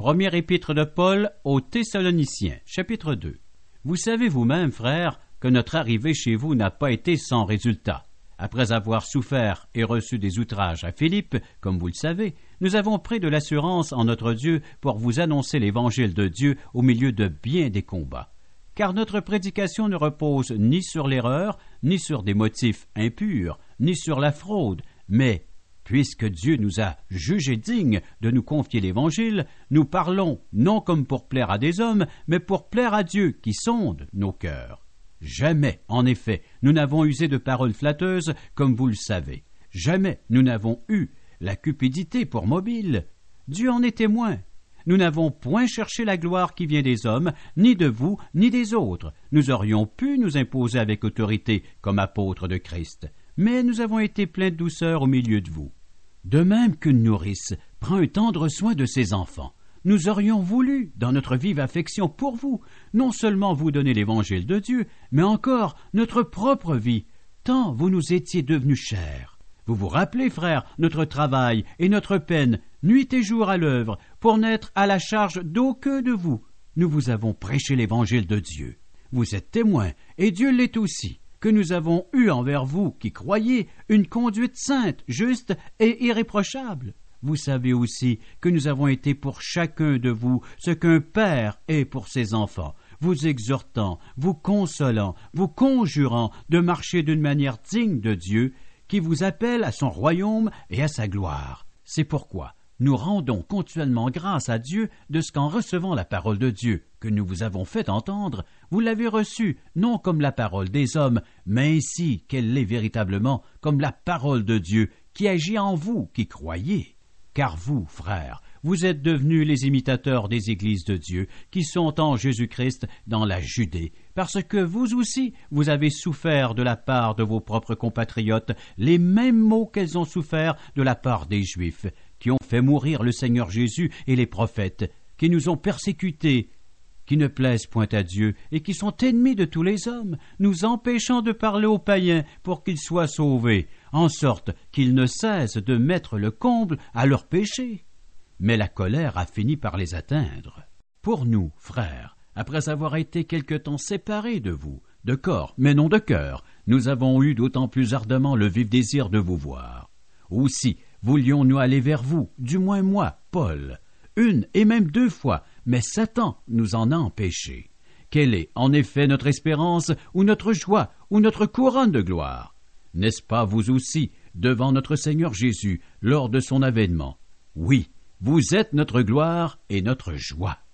Première épître de Paul aux Thessaloniciens, chapitre 2. Vous savez vous-même, frères, que notre arrivée chez vous n'a pas été sans résultat. Après avoir souffert et reçu des outrages à Philippe, comme vous le savez, nous avons pris de l'assurance en notre Dieu pour vous annoncer l'évangile de Dieu au milieu de bien des combats. Car notre prédication ne repose ni sur l'erreur, ni sur des motifs impurs, ni sur la fraude, mais, puisque Dieu nous a jugés dignes de nous confier l'Évangile, nous parlons non comme pour plaire à des hommes, mais pour plaire à Dieu qui sonde nos cœurs. Jamais, en effet, nous n'avons usé de paroles flatteuses, comme vous le savez. Jamais nous n'avons eu la cupidité pour mobile. Dieu en est témoin. Nous n'avons point cherché la gloire qui vient des hommes, ni de vous, ni des autres. Nous aurions pu nous imposer avec autorité comme apôtres de Christ, mais nous avons été pleins de douceur au milieu de vous. De même qu'une nourrice prend un tendre soin de ses enfants, nous aurions voulu, dans notre vive affection pour vous, non seulement vous donner l'évangile de Dieu, mais encore notre propre vie, tant vous nous étiez devenus chers. Vous vous rappelez, frères, notre travail et notre peine, nuit et jour à l'œuvre, pour n'être à la charge d'aucun de vous. Nous vous avons prêché l'évangile de Dieu. Vous êtes témoins, et Dieu l'est aussi, que nous avons eu envers vous, qui croyez, une conduite sainte, juste et irréprochable. Vous savez aussi que nous avons été pour chacun de vous ce qu'un père est pour ses enfants, vous exhortant, vous consolant, vous conjurant de marcher d'une manière digne de Dieu, qui vous appelle à son royaume et à sa gloire. C'est pourquoi nous rendons continuellement grâce à Dieu de ce qu'en recevant la parole de Dieu que nous vous avons fait entendre, vous l'avez reçue non comme la parole des hommes, mais ainsi qu'elle l'est véritablement, comme la parole de Dieu qui agit en vous qui croyez. Car vous, frères, vous êtes devenus les imitateurs des églises de Dieu qui sont en Jésus-Christ dans la Judée, parce que vous aussi, vous avez souffert de la part de vos propres compatriotes les mêmes maux qu'elles ont souffert de la part des Juifs, qui ont fait mourir le Seigneur Jésus et les prophètes, qui nous ont persécutés, qui ne plaisent point à Dieu et qui sont ennemis de tous les hommes, nous empêchant de parler aux païens pour qu'ils soient sauvés, en sorte qu'ils ne cessent de mettre le comble à leurs péchés. Mais la colère a fini par les atteindre. Pour nous, frères, après avoir été quelque temps séparés de vous, de corps, mais non de cœur, nous avons eu d'autant plus ardemment le vif désir de vous voir. Aussi voulions-nous aller vers vous, du moins moi, Paul, une et même 2 fois, mais Satan nous en a empêchés. Quelle est, en effet, notre espérance, ou notre joie, ou notre couronne de gloire? N'est-ce pas vous aussi, devant notre Seigneur Jésus, lors de son avènement? Oui, vous êtes notre gloire et notre joie.